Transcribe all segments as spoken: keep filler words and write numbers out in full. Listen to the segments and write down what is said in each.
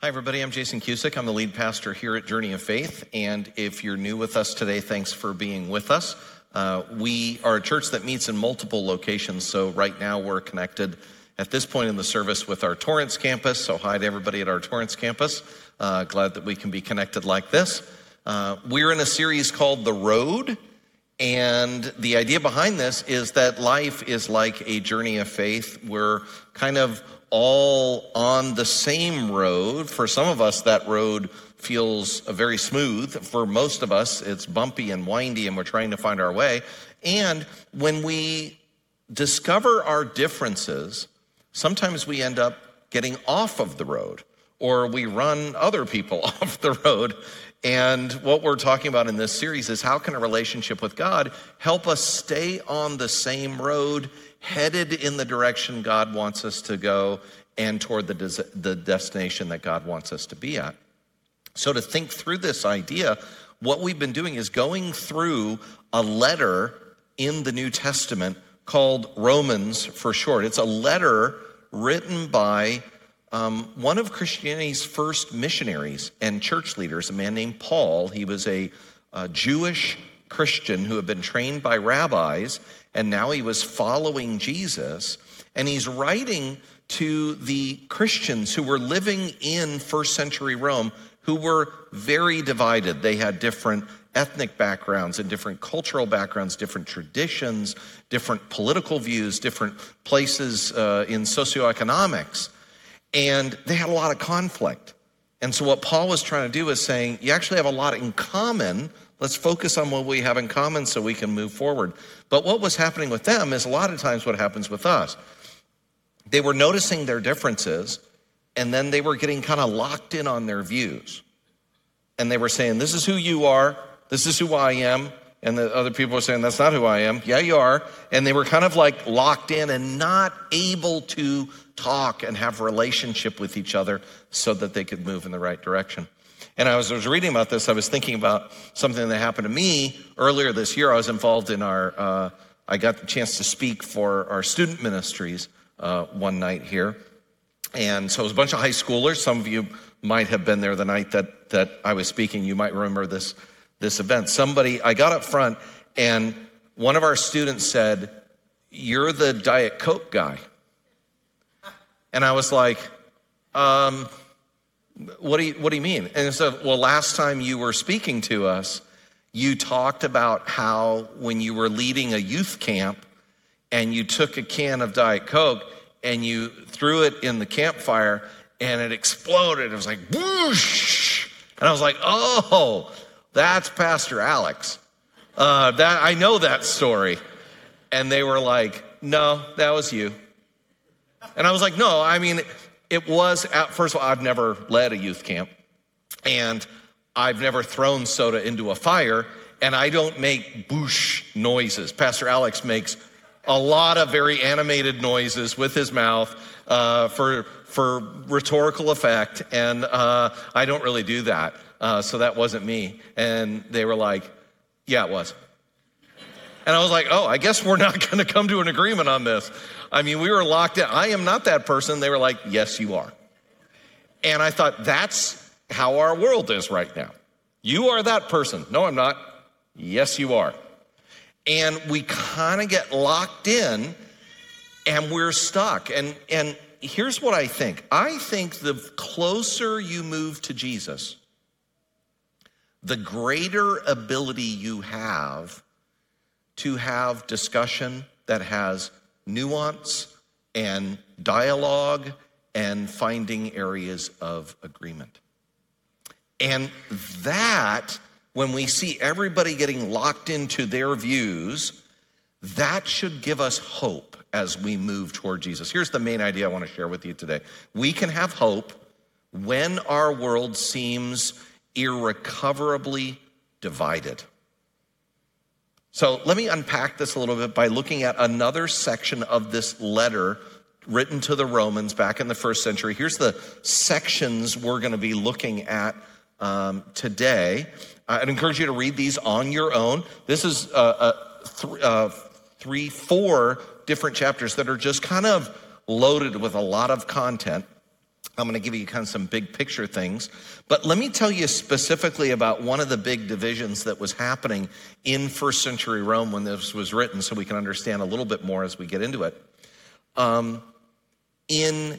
Hi, everybody. I'm Jason Cusick. I'm the lead pastor here at Journey of Faith. And if you're new with us today, thanks for being with us. Uh, we are a church that meets in multiple locations. So right now we're connected at this point in the service with our Torrance campus. So hi to everybody at our Torrance campus. Uh, glad that we can be connected like this. Uh, we're in a series called The Road. And the idea behind this is that life is like a journey of faith. We're kind of all on the same road. For some of us, that road feels very smooth. For most of us, it's bumpy and windy, and we're trying to find our way. And when we discover our differences, sometimes we end up getting off of the road, or we run other people off the road. And what we're talking about in this series is how can a relationship with God help us stay on the same road, headed in the direction God wants us to go and toward the, des- the destination that God wants us to be at. So to think through this idea, what we've been doing is going through a letter in the New Testament called Romans for short. It's a letter written by um, one of Christianity's first missionaries and church leaders, a man named Paul. He was a, a Jewish Christian who had been trained by rabbis, and now he was following Jesus. And he's writing to the Christians who were living in first century Rome, who were very divided. They had different ethnic backgrounds and different cultural backgrounds, different traditions, different political views, different places uh, in socioeconomics. And they had a lot of conflict. And so what Paul was trying to do is saying, you actually have a lot in common. Let's focus on what we have in common so we can move forward. But what was happening with them is a lot of times what happens with us. They were noticing their differences, and then they were getting kind of locked in on their views. And they were saying, this is who you are, this is who I am. And the other people were saying, that's not who I am. Yeah, you are. And they were kind of like locked in and not able to talk and have a relationship with each other so that they could move in the right direction. And I was, I was reading about this, I was thinking about something that happened to me earlier this year. I was involved in our, uh, I got the chance to speak for our student ministries uh, one night here. And so it was a bunch of high schoolers. Some of you might have been there the night that, that I was speaking. You might remember this, this event. Somebody, I got up front and one of our students said, "You're the Diet Coke guy." And I was like, um, What do you, what do you mean? And so, well, last time you were speaking to us, you talked about how when you were leading a youth camp and you took a can of Diet Coke and you threw it in the campfire and it exploded. It was like, whoosh. And I was like, oh, that's Pastor Alex. Uh, that I know that story. And they were like, no, that was you. And I was like, no, I mean, it was, at, first of all, I've never led a youth camp, and I've never thrown soda into a fire, and I don't make boosh noises. Pastor Alex makes a lot of very animated noises with his mouth uh, for for rhetorical effect, and uh, I don't really do that, uh, so that wasn't me. And they were like, yeah, it was. And I was like, oh, I guess we're not going to come to an agreement on this. I mean, we were locked in. I am not that person. They were like, yes, you are. And I thought, that's how our world is right now. You are that person. No, I'm not. Yes, you are. And we kind of get locked in and we're stuck. And, and here's what I think. I think the closer you move to Jesus, the greater ability you have to have discussion that has nuance and dialogue and finding areas of agreement. And that, when we see everybody getting locked into their views, that should give us hope as we move toward Jesus. Here's the main idea I want to share with you today. We can have hope when our world seems irrecoverably divided. So let me unpack this a little bit by looking at another section of this letter written to the Romans back in the first century. Here's the sections we're going to be looking at um, today. I'd encourage you to read these on your own. This is uh, a th- uh, three, four different chapters that are just kind of loaded with a lot of content. I'm going to give you kind of some big picture things. But let me tell you specifically about one of the big divisions that was happening in first century Rome when this was written, so we can understand a little bit more as we get into it. Um, in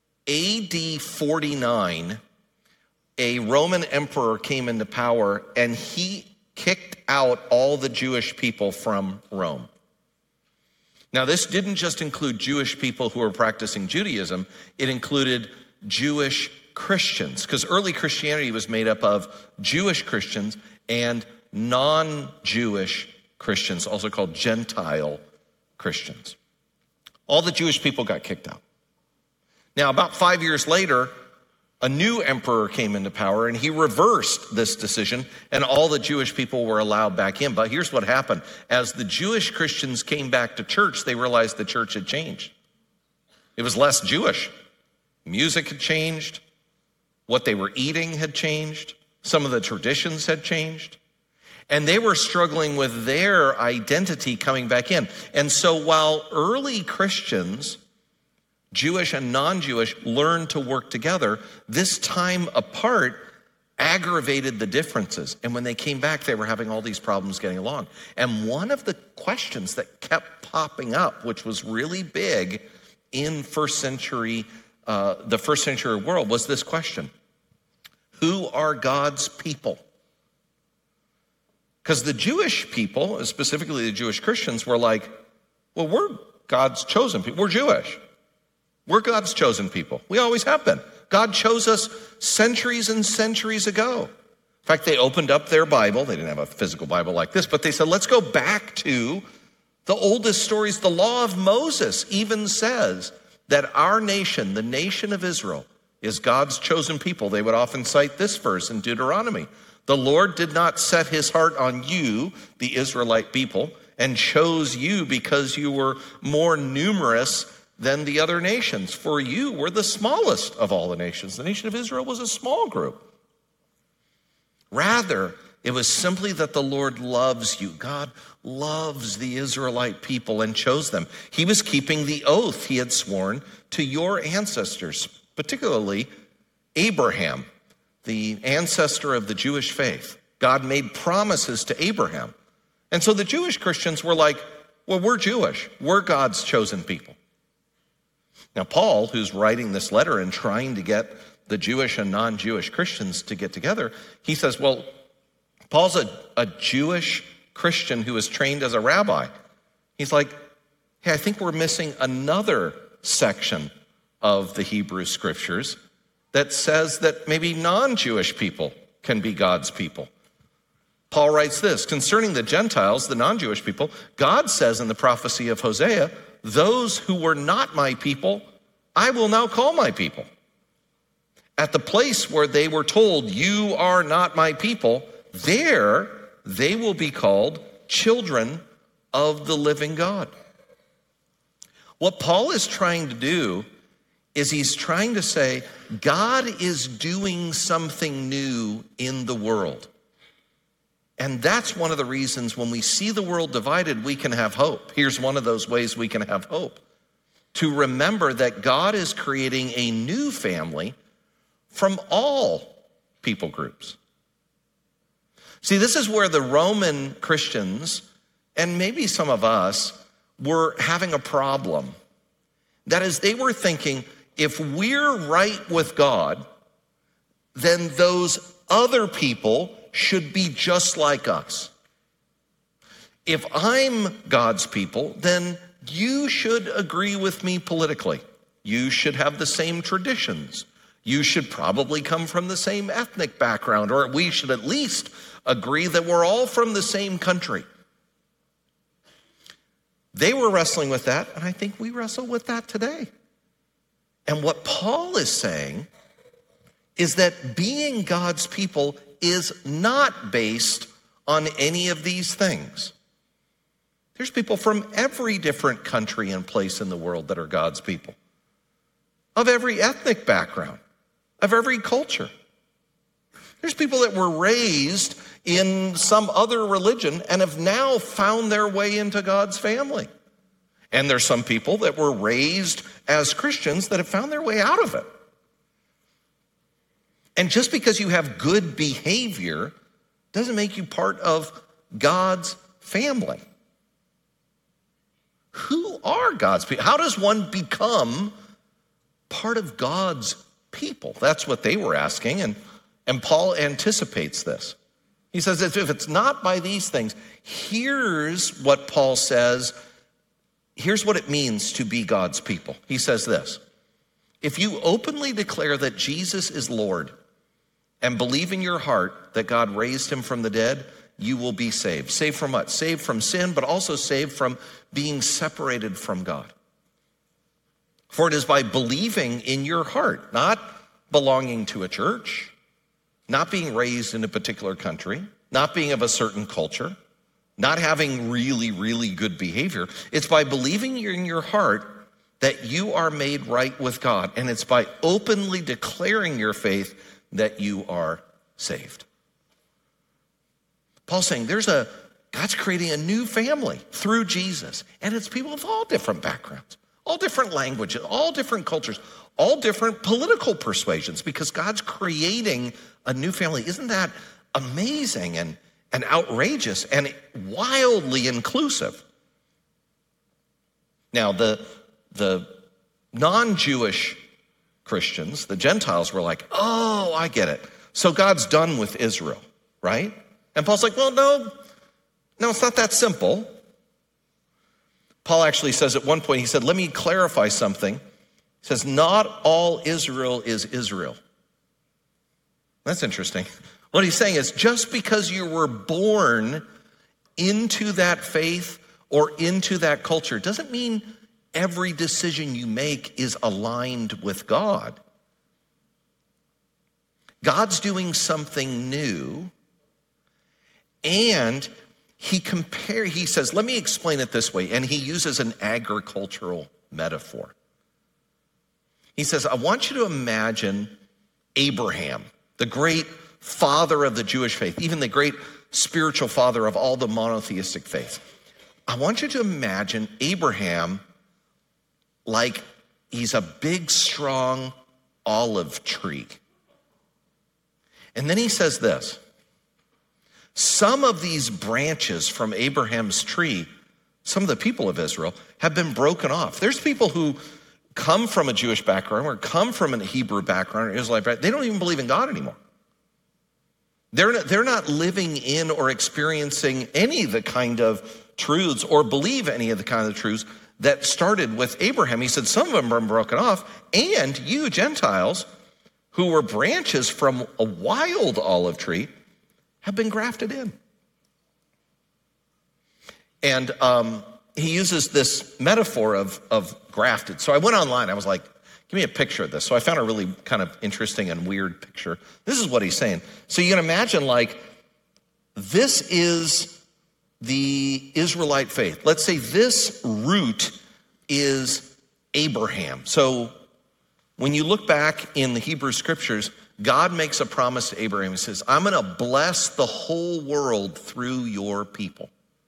A D forty-nine, a Roman emperor came into power, and he kicked out all the Jewish people from Rome. Now, this didn't just include Jewish people who were practicing Judaism. It included Jewish Christians, because early Christianity was made up of Jewish Christians and non-Jewish Christians, also called Gentile Christians. All the Jewish people got kicked out. Now, about five years later, a new emperor came into power, and he reversed this decision, and all the Jewish people were allowed back in. But here's what happened. As the Jewish Christians came back to church, they realized the church had changed. It was less Jewish. Music had changed. What they were eating had changed. Some of the traditions had changed. And they were struggling with their identity coming back in. And so while early Christians, Jewish and non-Jewish, learned to work together, this time apart aggravated the differences. And when they came back, they were having all these problems getting along. And one of the questions that kept popping up, which was really big in first century, uh, the first century world, was this question: who are God's people? Because the Jewish people, specifically the Jewish Christians, were like, well, we're God's chosen people. We're Jewish. We're God's chosen people. We always have been. God chose us centuries and centuries ago. In fact, they opened up their Bible. They didn't have a physical Bible like this, but they said, let's go back to the oldest stories. The law of Moses even says that our nation, the nation of Israel, is God's chosen people. They would often cite this verse in Deuteronomy. The Lord did not set his heart on you, the Israelite people, and chose you because you were more numerous than the other nations. For you were the smallest of all the nations. The nation of Israel was a small group. Rather, it was simply that the Lord loves you. God loves the Israelite people and chose them. He was keeping the oath he had sworn to your ancestors, particularly Abraham, the ancestor of the Jewish faith. God made promises to Abraham. And so the Jewish Christians were like, well, we're Jewish. We're God's chosen people. Now, Paul, who's writing this letter and trying to get the Jewish and non-Jewish Christians to get together, he says, well, Paul's a, a Jewish Christian who was trained as a rabbi. He's like, hey, I think we're missing another section of the Hebrew scriptures that says that maybe non-Jewish people can be God's people. Paul writes this: concerning the Gentiles, the non-Jewish people, God says in the prophecy of Hosea, those who were not my people, I will now call my people. At the place where they were told, you are not my people, there they will be called children of the living God. What Paul is trying to do is he's trying to say, God is doing something new in the world. And that's one of the reasons when we see the world divided, we can have hope. Here's one of those ways we can have hope. To remember that God is creating a new family from all people groups. See, this is where the Roman Christians, and maybe some of us, were having a problem. That is, they were thinking, if we're right with God, then those other people should be just like us. If I'm God's people, then you should agree with me politically. You should have the same traditions. You should probably come from the same ethnic background, or we should at least agree that we're all from the same country. They were wrestling with that, and I think we wrestle with that today. And what Paul is saying is that being God's people is not based on any of these things. There's people from every different country and place in the world that are God's people, of every ethnic background, of every culture. There's people that were raised in some other religion and have now found their way into God's family. And there's some people that were raised as Christians that have found their way out of it. And just because you have good behavior doesn't make you part of God's family. Who are God's people? How does one become part of God's people? That's what they were asking, and, and Paul anticipates this. He says, if it's not by these things, here's what Paul says, here's what it means to be God's people. He says this: if you openly declare that Jesus is Lord and believe in your heart that God raised him from the dead, you will be saved. Saved from what? Saved from sin, but also saved from being separated from God. For it is by believing in your heart, not belonging to a church, not being raised in a particular country, not being of a certain culture, not having really, really good behavior. It's by believing in your heart that you are made right with God. And it's by openly declaring your faith that you are saved. Paul's saying there's a, God's creating a new family through Jesus. And it's people of all different backgrounds, all different languages, all different cultures, all different political persuasions, because God's creating a new family. Isn't that amazing and, and outrageous and wildly inclusive? Now, the, the non-Jewish Christians, the Gentiles, were like, oh, I get it. So God's done with Israel, right? And Paul's like, well, no, no, it's not that simple. Paul actually says at one point, he said, let me clarify something. He says, not all Israel is Israel. That's interesting. What he's saying is, just because you were born into that faith or into that culture doesn't mean every decision you make is aligned with God. God's doing something new, and he compare, he says, let me explain it this way, and he uses an agricultural metaphor. He says, I want you to imagine Abraham, the great father of the Jewish faith, even the great spiritual father of all the monotheistic faiths. I want you to imagine Abraham like he's a big, strong olive tree. And then he says this: some of these branches from Abraham's tree, some of the people of Israel, have been broken off. There's people who come from a Jewish background or come from a Hebrew background or Israelite background. They don't even believe in God anymore. They're not, they're not living in or experiencing any of the kind of truths or believe any of the kind of truths that started with Abraham. He said some of them are broken off, and you Gentiles who were branches from a wild olive tree have been grafted in. And um, he uses this metaphor of, of grafted. So I went online, I was like, give me a picture of this. So I found a really kind of interesting and weird picture. This is what he's saying. So you can imagine, like, this is the Israelite faith. Let's say this root is Abraham. So when you look back in the Hebrew scriptures, God makes a promise to Abraham. He says, I'm going to bless the whole world through your people.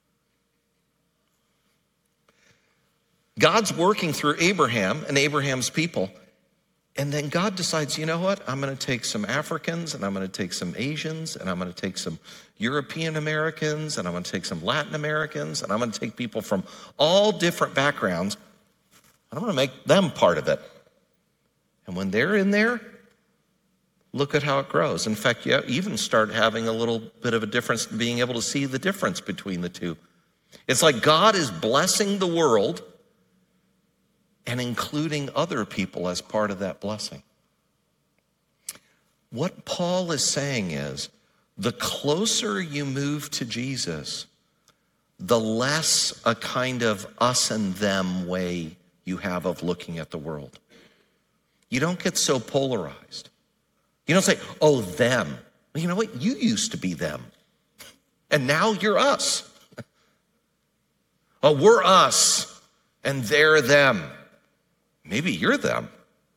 God's working through Abraham and Abraham's people. And then God decides, you know what? I'm going to take some Africans, and I'm going to take some Asians, and I'm going to take some European Americans, and I'm going to take some Latin Americans, and I'm going to take people from all different backgrounds, and I'm going to make them part of it. And when they're in there, look at how it grows. In fact, you even start having a little bit of a difference, being able to see the difference between the two. It's like God is blessing the world and including other people as part of that blessing. What Paul is saying is, the closer you move to Jesus, the less a kind of us and them way you have of looking at the world. You don't get so polarized. You don't say, oh, them. Well, you know what? You used to be them. And now you're us. Oh, we're us, and they're them. Maybe you're them.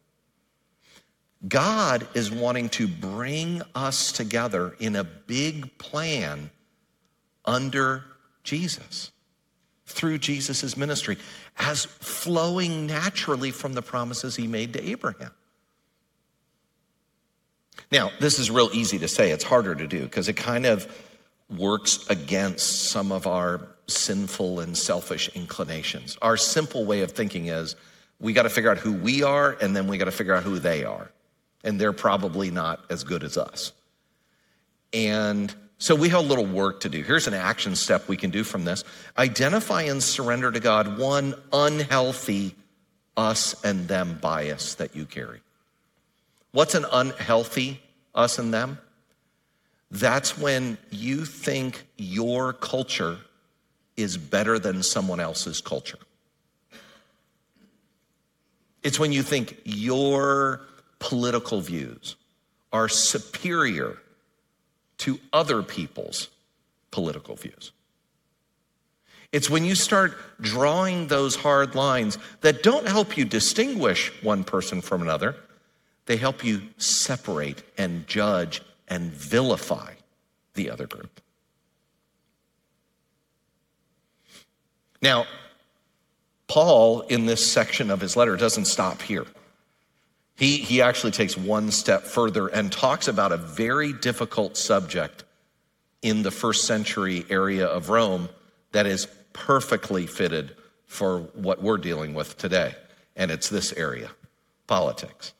God is wanting to bring us together in a big plan under Jesus, through Jesus' ministry, as flowing naturally from the promises he made to Abraham. Now, this is real easy to say. It's harder to do because it kind of works against some of our sinful and selfish inclinations. Our simple way of thinking is we got to figure out who we are, and then we got to figure out who they are. And they're probably not as good as us. And so we have a little work to do. Here's an action step we can do from this. Identify and surrender to God one unhealthy us and them bias that you carry. What's an unhealthy us and them? That's when you think your culture is better than someone else's culture. It's when you think your political views are superior to other people's political views. It's when you start drawing those hard lines that don't help you distinguish one person from another. They help you separate and judge and vilify the other group. Now, Paul, in this section of his letter, doesn't stop here. He, he actually takes one step further and talks about a very difficult subject in the first century area of Rome that is perfectly fitted for what we're dealing with today. And it's this area, politics.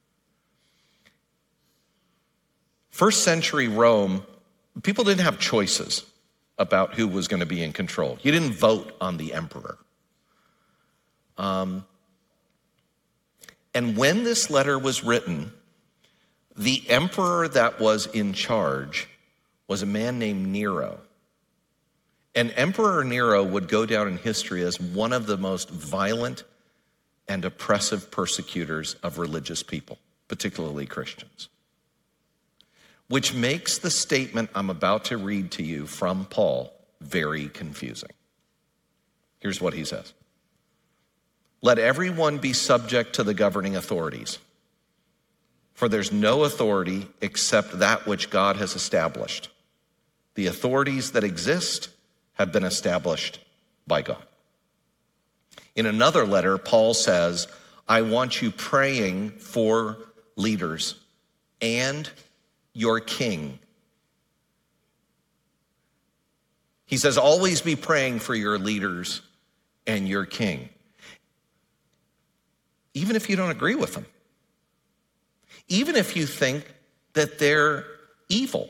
First century Rome, people didn't have choices about who was going to be in control. You didn't vote on the emperor. Um, and when this letter was written, the emperor that was in charge was a man named Nero. And Emperor Nero would go down in history as one of the most violent and oppressive persecutors of religious people, particularly Christians. Which makes the statement I'm about to read to you from Paul very confusing. Here's what he says. Let everyone be subject to the governing authorities, for there's no authority except that which God has established. The authorities that exist have been established by God. In another letter, Paul says, I want you praying for leaders and your king. He says, always be praying for your leaders and your king. Even if you don't agree with them. Even if you think that they're evil.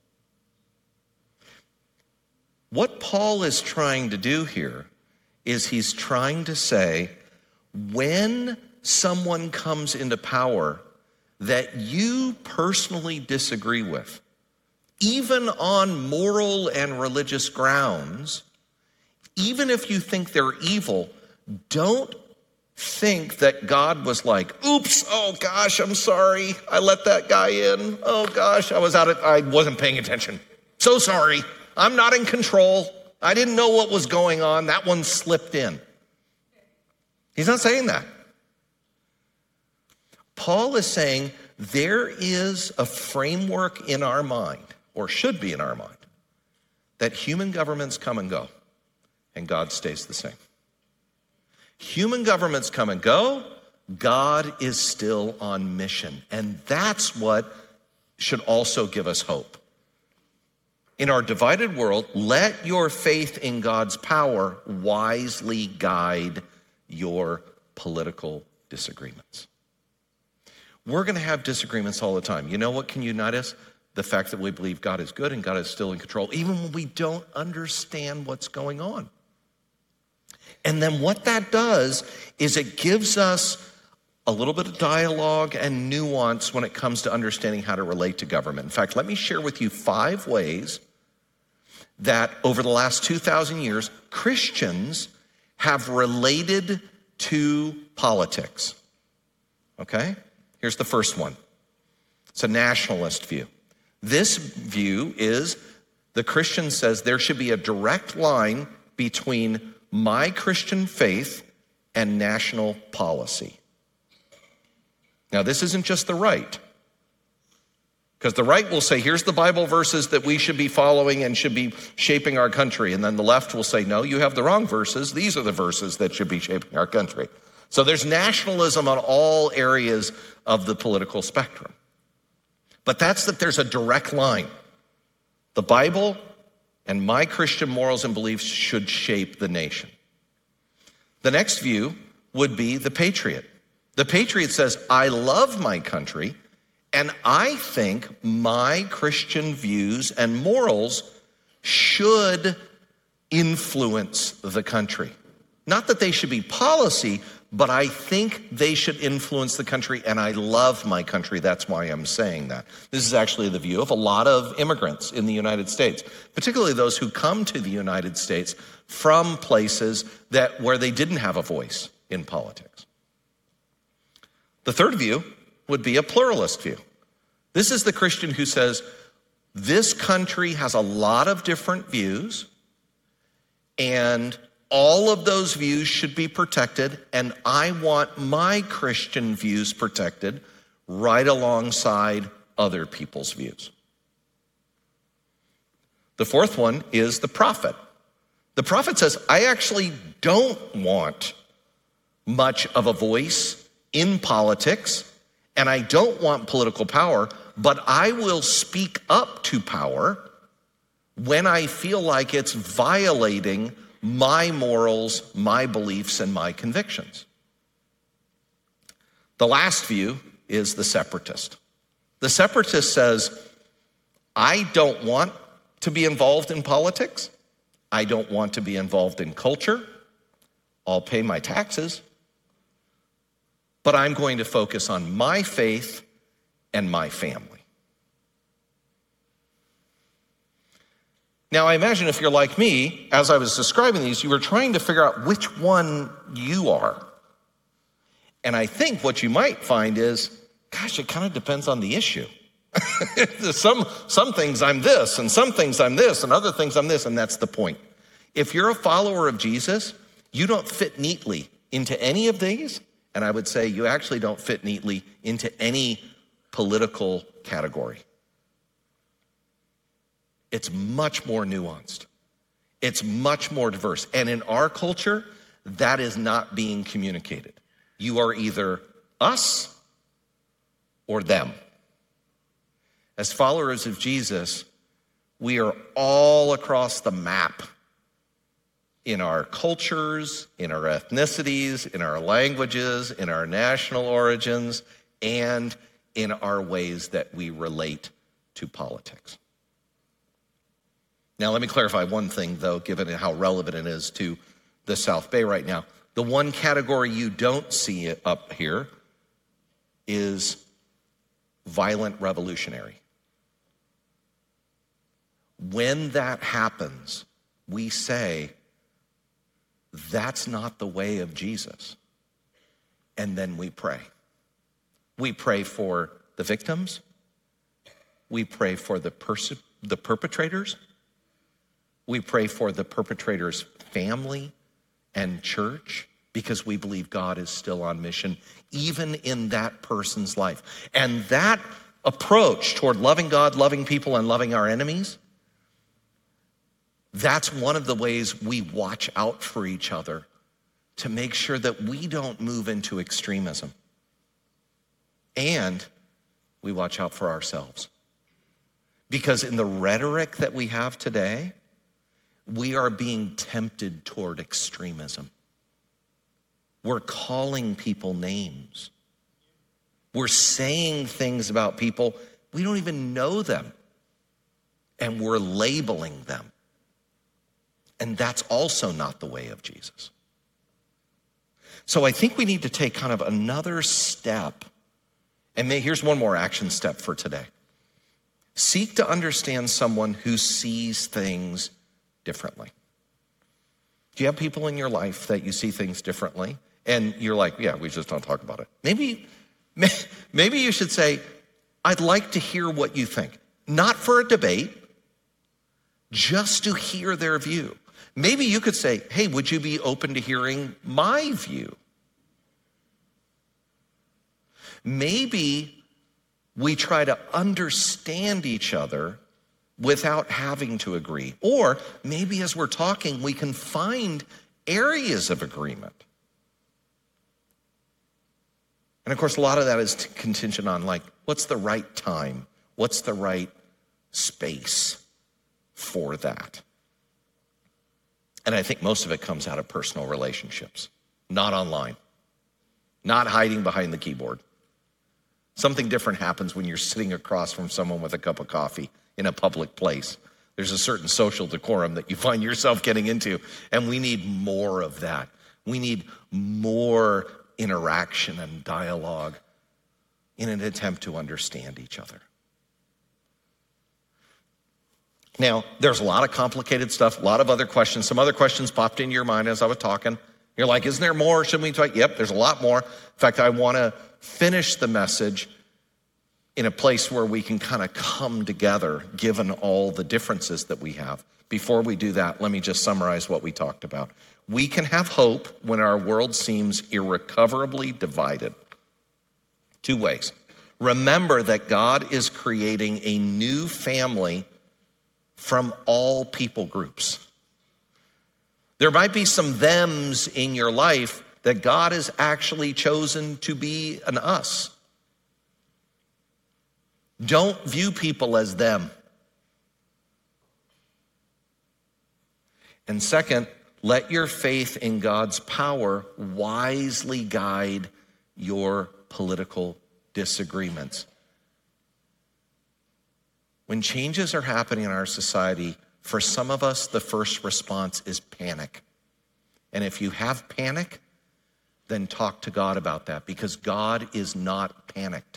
What Paul is trying to do here is he's trying to say, when someone comes into power that you personally disagree with, even on moral and religious grounds, even if you think they're evil, don't think that God was like, oops, oh gosh, I'm sorry, I let that guy in. Oh gosh, I was out of, I wasn't paying attention. So sorry, I'm not in control. I didn't know what was going on. That one slipped in. He's not saying that. Paul is saying there is a framework in our mind, or should be in our mind, that human governments come and go, and God stays the same. Human governments come and go, God is still on mission. And that's what should also give us hope. In our divided world, let your faith in God's power wisely guide your political disagreements. We're going to have disagreements all the time. You know what can unite us? The fact that we believe God is good and God is still in control, even when we don't understand what's going on. And then what that does is it gives us a little bit of dialogue and nuance when it comes to understanding how to relate to government. In fact, let me share with you five ways that over the last two thousand years, Christians have related to politics. Okay? Here's the first one. It's a nationalist view. This view is the Christian says there should be a direct line between my Christian faith and national policy. Now, this isn't just the right, because the right will say, here's the Bible verses that we should be following and should be shaping our country. And then the left will say, no, you have the wrong verses. These are the verses that should be shaping our country. So there's nationalism on all areas of the political spectrum. But that's that there's a direct line. The Bible and my Christian morals and beliefs should shape the nation. The next view would be the patriot. The patriot says, I love my country, and I think my Christian views and morals should influence the country. Not that they should be policy, but I think they should influence the country, and I love my country. That's why I'm saying that. This is actually the view of a lot of immigrants in the United States, particularly those who come to the United States from places that where they didn't have a voice in politics. The third view would be a pluralist view. This is the Christian who says, this country has a lot of different views, and all of those views should be protected, and I want my Christian views protected right alongside other people's views. The fourth one is the prophet. The prophet says, I actually don't want much of a voice in politics, and I don't want political power, but I will speak up to power when I feel like it's violating my morals, my beliefs, and my convictions. The last view is the separatist. The separatist says, I don't want to be involved in politics. I don't want to be involved in culture. I'll pay my taxes. But I'm going to focus on my faith and my family. Now, I imagine if you're like me, as I was describing these, you were trying to figure out which one you are. And I think what you might find is, gosh, it kind of depends on the issue. some, some things I'm this, and some things I'm this, and other things I'm this, and that's the point. If you're a follower of Jesus, you don't fit neatly into any of these, and I would say you actually don't fit neatly into any political category. It's much more nuanced. It's much more diverse. And in our culture, that is not being communicated. You are either us or them. As followers of Jesus, we are all across the map in our cultures, in our ethnicities, in our languages, in our national origins, and in our ways that we relate to politics. Now, let me clarify one thing, though, given how relevant it is to the South Bay right now. The one category you don't see up here is violent revolutionary. When that happens, we say, that's not the way of Jesus. And then we pray. We pray for the victims. We pray for the pers- the perpetrators. We pray for the perpetrator's family and church because we believe God is still on mission, even in that person's life. And that approach toward loving God, loving people, and loving our enemies, that's one of the ways we watch out for each other to make sure that we don't move into extremism. And we watch out for ourselves. Because in the rhetoric that we have today, we are being tempted toward extremism. We're calling people names. We're saying things about people, we don't even know them, and we're labeling them. And that's also not the way of Jesus. So I think we need to take kind of another step, and may, here's one more action step for today. Seek to understand someone who sees things differently. Do you have people in your life that you see things differently? And you're like, yeah, we just don't talk about it. Maybe, maybe you should say, I'd like to hear what you think. Not for a debate, just to hear their view. Maybe you could say, hey, would you be open to hearing my view? Maybe we try to understand each other without having to agree. Or maybe as we're talking, we can find areas of agreement. And of course, a lot of that is contingent on like, what's the right time? What's the right space for that? And I think most of it comes out of personal relationships, not online, not hiding behind the keyboard. Something different happens when you're sitting across from someone with a cup of coffee in a public place. There's a certain social decorum that you find yourself getting into, and we need more of that. We need more interaction and dialogue in an attempt to understand each other. Now, there's a lot of complicated stuff, a lot of other questions. Some other questions popped into your mind as I was talking. You're like, isn't there more? Shouldn't we talk? Yep, there's a lot more. In fact, I want to finish the message in a place where we can kind of come together, given all the differences that we have. Before we do that, let me just summarize what we talked about. We can have hope when our world seems irrecoverably divided. Two ways. Remember that God is creating a new family from all people groups. There might be some thems in your life that God has actually chosen to be an us. Don't view people as them. And second, let your faith in God's power wisely guide your political disagreements. When changes are happening in our society, for some of us, the first response is panic. And if you have panic, then talk to God about that, because God is not panicked.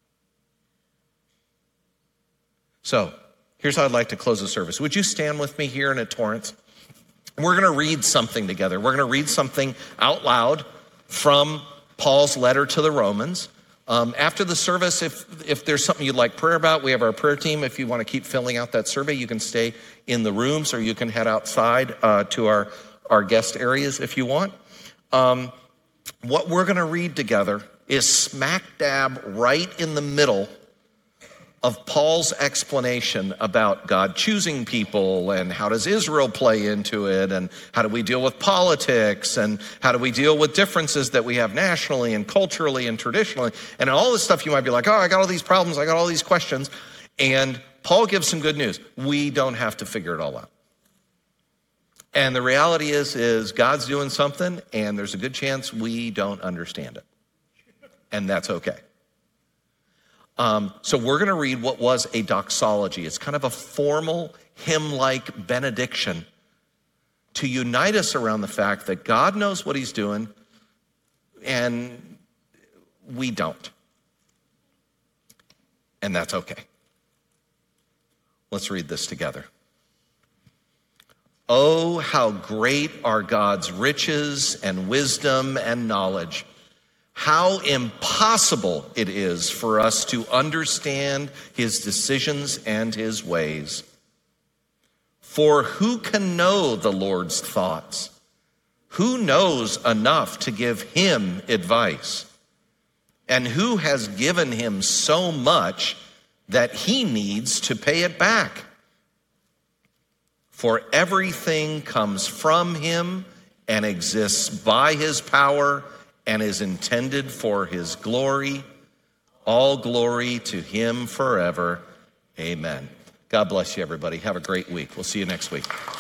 So, here's how I'd like to close the service. Would you stand with me here in at Torrance? We're going to read something together. We're going to read something out loud from Paul's letter to the Romans. Um, after the service, if if there's something you'd like prayer about, we have our prayer team. If you want to keep filling out that survey, you can stay in the rooms or you can head outside uh, to our, our guest areas if you want. Um, what we're going to read together is smack dab right in the middle of Paul's explanation about God choosing people and how does Israel play into it and how do we deal with politics and how do we deal with differences that we have nationally and culturally and traditionally and all this stuff. You might be like, oh, I got all these problems, I got all these questions. And Paul gives some good news. We don't have to figure it all out. And the reality is, is God's doing something and there's a good chance we don't understand it. And that's okay. Um, so we're going to read what was a doxology. It's kind of a formal hymn-like benediction to unite us around the fact that God knows what he's doing and we don't. And that's okay. Let's read this together. Oh, how great are God's riches and wisdom and knowledge. How impossible it is for us to understand his decisions and his ways. For who can know the Lord's thoughts? Who knows enough to give him advice? And who has given him so much that he needs to pay it back? For everything comes from him and exists by his power and is intended for his glory. All glory to him forever. Amen. God bless you, everybody. Have a great week. We'll see you next week.